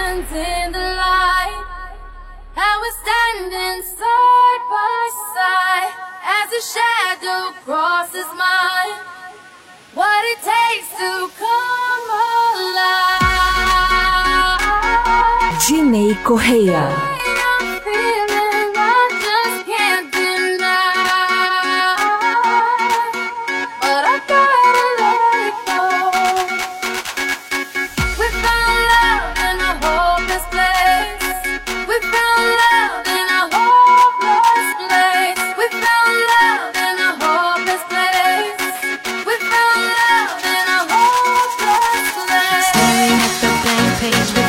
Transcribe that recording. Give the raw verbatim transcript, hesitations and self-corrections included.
hands in the light, and we're standing side by side as a shadow crosses mine. What it takes to come alive. Jinei Correia. Page